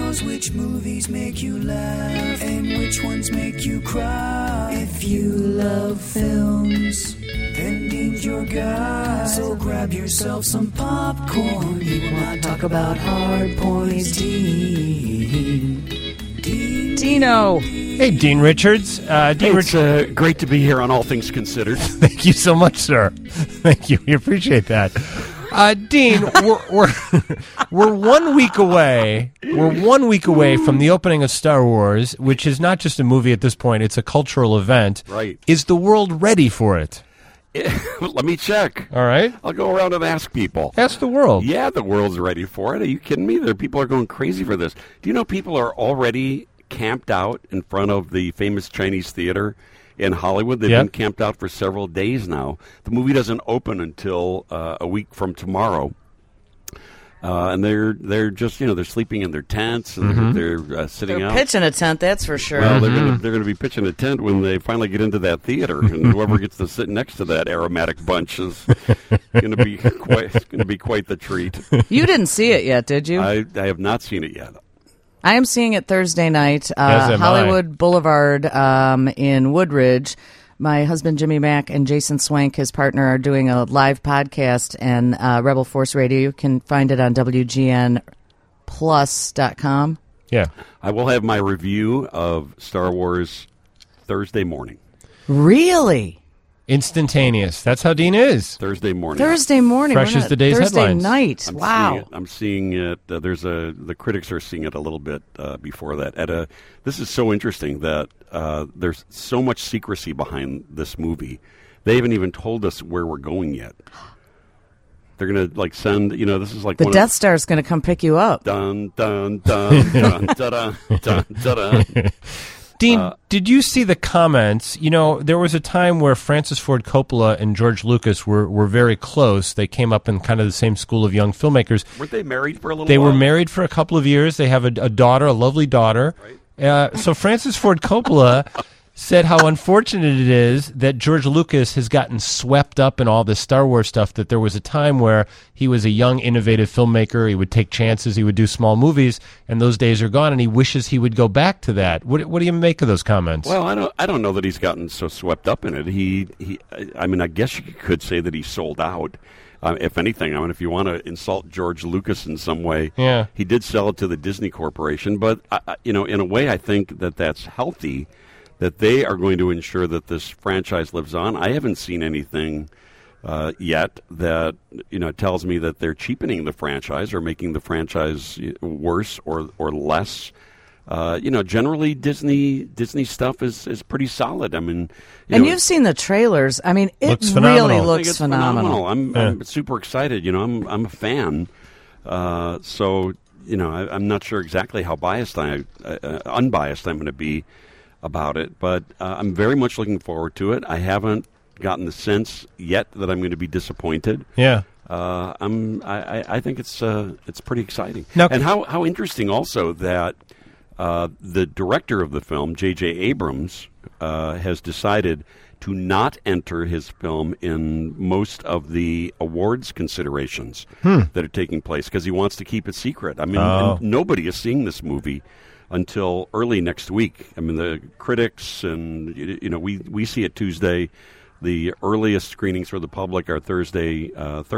knows which movies make you laugh and which ones make you cry. If you love films, then Dean's your guy. So grab yourself some popcorn. He will not talk about hard points. Dino. Hey, Dean Richards. It's great to be here on All Things Considered. Thank you so much, sir. Thank you. We appreciate that. Dean, we're 1 week away. We're 1 week away from the opening of Star Wars, which is not just a movie at this point; it's a cultural event. Right? Is the world ready for it? Let me check. All right. I'll go around and ask people. Ask the world. Yeah, the world's ready for it. Are you kidding me? People are going crazy for this. Do you know people are already camped out in front of the famous Chinese theater in Hollywood? They've been camped out for several days now. The movie doesn't open until a week from tomorrow. And they're just, they're sleeping in their tents and they're sitting out. They're pitching a tent, that's for sure. Well, they're going to be pitching a tent when they finally get into that theater, and whoever gets to sit next to that aromatic bunch is going to be quite the treat. You didn't see it yet, did you? I have not seen it yet. I am seeing it Thursday night, Hollywood Boulevard in Woodridge. My husband, Jimmy Mack, and Jason Swank, his partner, are doing a live podcast, and Rebel Force Radio. You can find it on WGNplus.com. Yeah. I will have my review of Star Wars Thursday morning. Really? Instantaneous. That's how Dean is. Thursday morning. Fresh as the day's Thursday headlines. night. Wow. I'm seeing it. The critics are seeing it a little bit before that. This is so interesting that there's so much secrecy behind this movie. They haven't even told us where we're going yet. They're going to send, this is like the Death Star is going to come pick you up. Dun dun dun dun dun dun dun. Dean, did you see the comments? There was a time where Francis Ford Coppola and George Lucas were very close. They came up in kind of the same school of young filmmakers. Weren't they married for a little while? They were married for a couple of years. They have a daughter, a lovely daughter. Right. So Francis Ford Coppola said how unfortunate it is that George Lucas has gotten swept up in all this Star Wars stuff, that there was a time where he was a young, innovative filmmaker. He would take chances. He would do small movies, and those days are gone, and he wishes he would go back to that. What do you make of those comments? Well, I don't know that he's gotten so swept up in it. I guess you could say that he sold out. If anything, if you want to insult George Lucas in some way, he did sell it to the Disney Corporation. But, in a way, I think that that's healthy, that they are going to ensure that this franchise lives on. I haven't seen anything yet that tells me that they're cheapening the franchise or making the franchise worse or less. Generally Disney stuff is pretty solid. And you've seen the trailers. It really looks phenomenal. I'm super excited. I'm a fan. So I'm not sure exactly how unbiased I'm going to be about it, but I'm very much looking forward to it. I haven't gotten the sense yet that I'm going to be disappointed. Yeah. I think it's pretty exciting. Now, and how interesting also that the director of the film, J.J. Abrams, has decided to not enter his film in most of the awards considerations that are taking place because he wants to keep it secret. Nobody is seeing this movie until early next week. The critics and we see it Tuesday. The earliest screenings for the public are Thursday.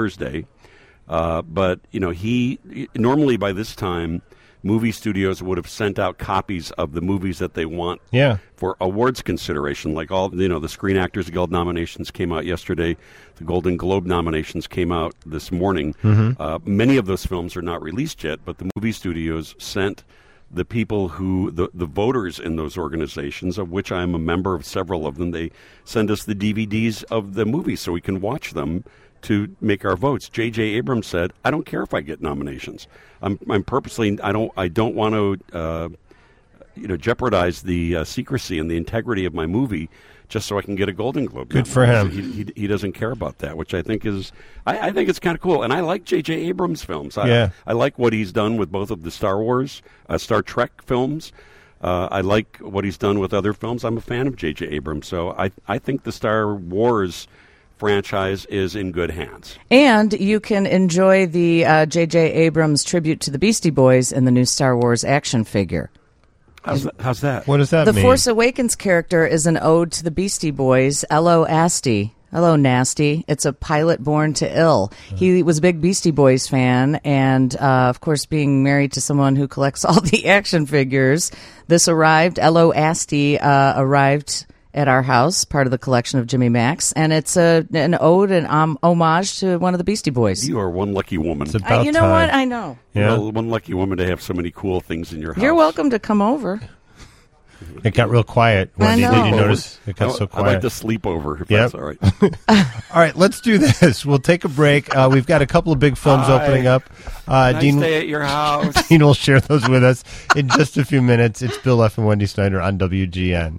But he normally by this time, movie studios would have sent out copies of the movies that they want for awards consideration. Like all the Screen Actors Guild nominations came out yesterday. The Golden Globe nominations came out this morning. Many of those films are not released yet, but the movie studios sent the people the voters in those organizations, of which I am a member of several of them, they send us the DVDs of the movies so we can watch them to make our votes. J.J. Abrams said, "I don't care if I get nominations. I'm purposely I don't want to jeopardize the secrecy and the integrity of my movie just so I can get a Golden Globe." Good for him. He doesn't care about that, which I think is I think it's kind of cool. And I like J.J. Abrams films. I like what he's done with both of the Star Trek films. I like what he's done with other films. I'm a fan of J.J. Abrams, so I think the Star Wars franchise is in good hands. And you can enjoy the J.J. Abrams tribute to the Beastie Boys in the new Star Wars action figure. How's that? What does that mean? The Force Awakens character is an ode to the Beastie Boys, Ello Asti. Hello, Nasty. It's a pilot born to ill. He was a big Beastie Boys fan, and, of course, being married to someone who collects all the action figures, Ello Asti arrived at our house, part of the collection of Jimmy Mac's, and it's an ode and homage to one of the Beastie Boys. You are one lucky woman. It's about you know time. what? I know. Yeah. Well, one lucky woman to have so many cool things in your house. You're welcome to come over. It got real quiet. Wendy, I know. did you notice it got so quiet? I'd like to sleep over, if that's all right. All right, let's do this. We'll take a break. We've got a couple of big films opening up. Dean, stay at your house. Dean will share those with us in just a few minutes. It's Bill F. and Wendy Snyder on WGN.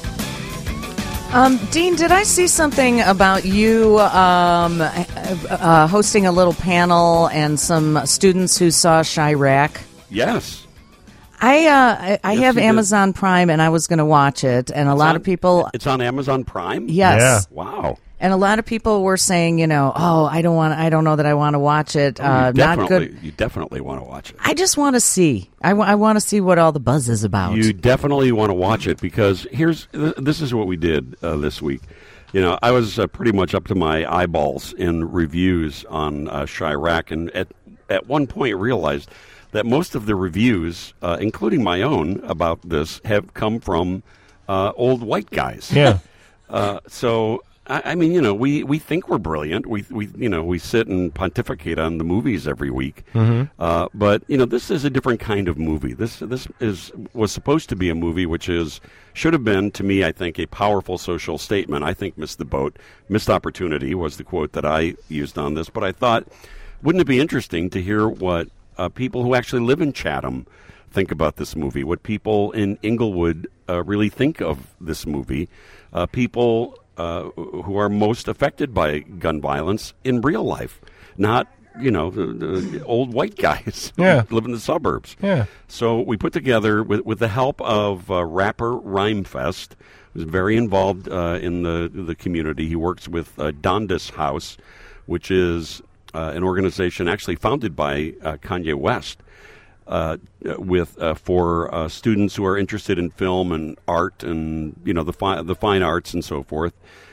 Dean, did I see something about you hosting a little panel and some students who saw Chirac? Yes. I have Amazon Prime, and I was going to watch it, and a lot of people... It's on Amazon Prime? Yes. Yeah. Wow. And a lot of people were saying, I don't know that I want to watch it. Not good. You definitely want to watch it. I just want to see. I want to see what all the buzz is about. You definitely want to watch it because this is what we did this week. I was pretty much up to my eyeballs in reviews on Chirac, and at one point realized that most of the reviews, including my own about this, have come from old white guys. Yeah. So I mean, we think we're brilliant. We sit and pontificate on the movies every week. Mm-hmm. But this is a different kind of movie. This was supposed to be a movie which should have been, to me, I think, a powerful social statement. I think missed the boat. Missed opportunity was the quote that I used on this. But I thought, wouldn't it be interesting to hear what people who actually live in Chatham think about this movie, what people in Inglewood really think of this movie, people who are most affected by gun violence in real life, not, the old white guys who live in the suburbs. Yeah. So we put together, with the help of rapper Rhymefest, who's very involved in the community. He works with Dondas House, which is an organization actually founded by Kanye West, for students who are interested in film and art and the fine arts and so forth.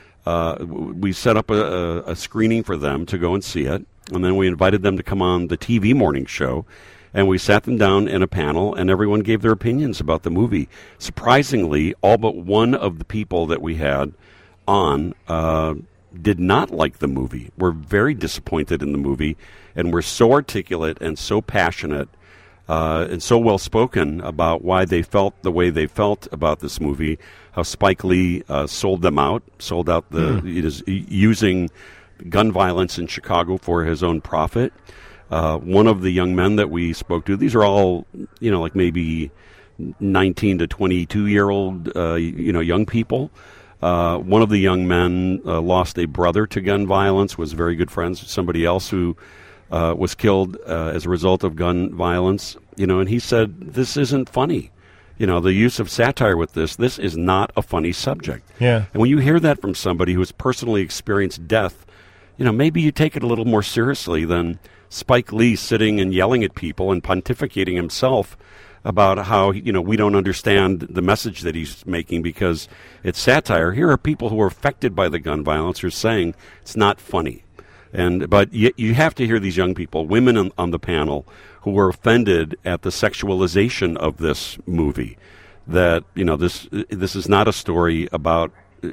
We set up a screening for them to go and see it, and then we invited them to come on the TV morning show, and we sat them down in a panel, and everyone gave their opinions about the movie. Surprisingly, all but one of the people that we had on did not like the movie. Were very disappointed in the movie, and were so articulate and so passionate and so well spoken about why they felt the way they felt about this movie. How Spike Lee sold out using gun violence in Chicago for his own profit. One of the young men that we spoke to, these are all like maybe 19 to 22-year-old young people. One of the young men lost a brother to gun violence, was very good friends with somebody else who was killed as a result of gun violence. And he said, this isn't funny. The use of satire with this is not a funny subject. Yeah. And when you hear that from somebody who has personally experienced death, maybe you take it a little more seriously than Spike Lee sitting and yelling at people and pontificating himself about how, we don't understand the message that he's making because it's satire. Here are people who are affected by the gun violence who are saying it's not funny. But you have to hear these young people, women on the panel, who were offended at the sexualization of this movie. That this is not a story about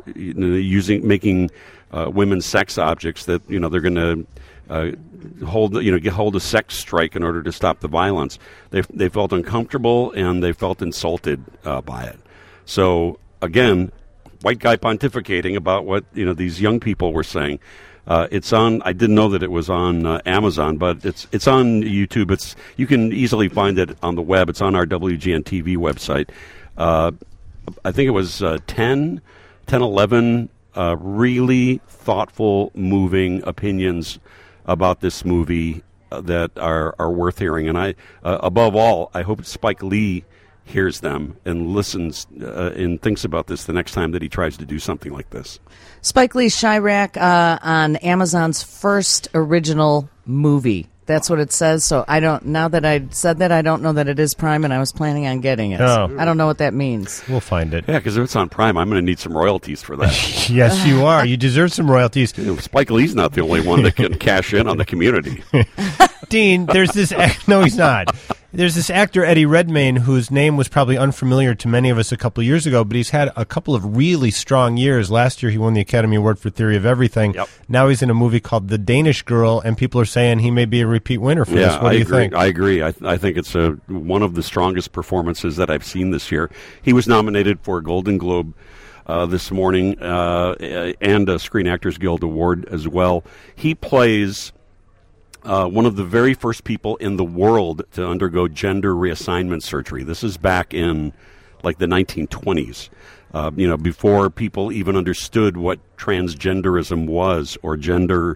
making women sex objects. That they're going to hold a sex strike in order to stop the violence. They felt uncomfortable and they felt insulted by it. So again, white guy pontificating about what these young people were saying. It's on. I didn't know that it was on Amazon, but it's on YouTube. You can easily find it on the web. It's on our WGN TV website. I think it was 11 really thoughtful, moving opinions about this movie that are worth hearing. And above all, I hope Spike Lee hears them and listens and thinks about this the next time that he tries to do something like this. Spike Lee's Chirac on Amazon's first original movie. That's what it says. So now that I said that, I don't know that it is Prime, and I was planning on getting it. Oh. I don't know what that means. We'll find it. Yeah, because if it's on Prime, I'm going to need some royalties for that. Yes, you are. You deserve some royalties. Spike Lee's not the only one that can cash in on the Community. Dean, there's this... No, he's not. There's this actor, Eddie Redmayne, whose name was probably unfamiliar to many of us a couple of years ago, but he's had a couple of really strong years. Last year, he won the Academy Award for Theory of Everything. Yep. Now he's in a movie called The Danish Girl, and people are saying he may be a repeat winner for this. What do you think? I agree. I think it's one of the strongest performances that I've seen this year. He was nominated for a Golden Globe this morning and a Screen Actors Guild Award as well. He plays... one of the very first people in the world to undergo gender reassignment surgery. This is back in like the 1920s, before people even understood what transgenderism was or gender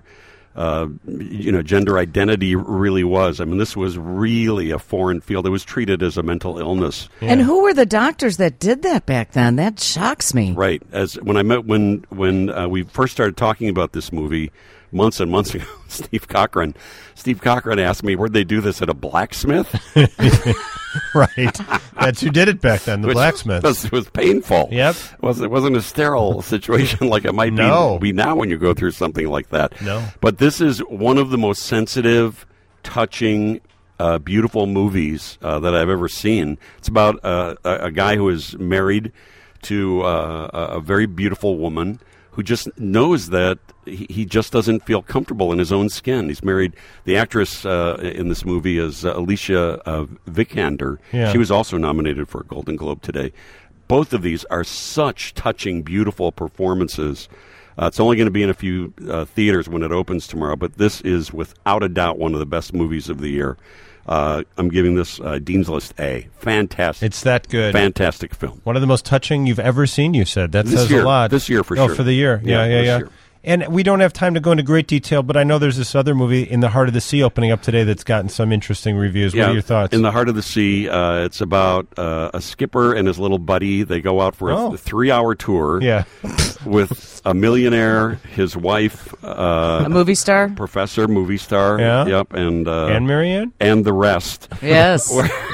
identity really was. I mean, this was really a foreign field. It was treated as a mental illness. Yeah. And who were the doctors that did that back then? That shocks me. Right. When we first started talking about this movie months and months ago, Steve Cochran asked me, where'd they do this, at a blacksmith? Right. That's who did it back then, the blacksmith. It was painful. Yep. It wasn't a sterile situation like it might be now when you go through something like that. No. But this is one of the most sensitive, touching, beautiful movies that I've ever seen. It's about a guy who is married to a very beautiful woman who just knows that he just doesn't feel comfortable in his own skin. He's married. The actress in this movie is Alicia Vikander. Yeah. She was also nominated for a Golden Globe today. Both of these are such touching, beautiful performances. It's only going to be in a few theaters when it opens tomorrow, but this is without a doubt one of the best movies of the year. I'm giving this Dean's List A. Fantastic. It's that good. Fantastic film. One of the most touching you've ever seen, you said. That says a lot. This year, for sure. Oh, for the year. Yeah. Year. And we don't have time to go into great detail, but I know there's this other movie, In the Heart of the Sea, opening up today that's gotten some interesting reviews. What are your thoughts? In the Heart of the Sea, it's about a skipper and his little buddy. They go out for a 3-hour tour with a millionaire, his wife. A movie star? Professor, movie star. Yeah. Yep. And Marianne? And the rest. Yes.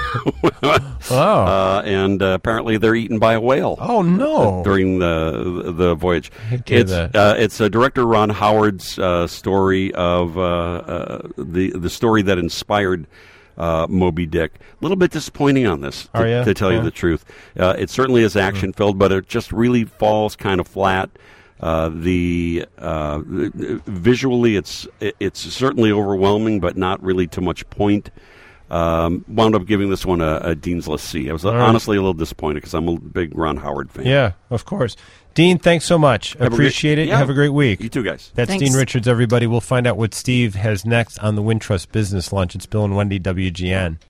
And apparently they're eaten by a whale. Oh, no. During the voyage. It's director Ron Howard's story of the story that inspired Moby Dick. A little bit disappointing on this, to tell you the truth. It certainly is action-filled, but it just really falls kind of flat. Visually, it's certainly overwhelming, but not really to much point. Wound up giving this one a Dean's List C. I was honestly a little disappointed because I'm a big Ron Howard fan. Yeah, of course. Dean, thanks so much. Appreciate it. Yeah. Have a great week. You too, guys. That's Dean Richards, everybody. We'll find out what Steve has next on the Wintrust Business Lunch. It's Bill and Wendy, WGN.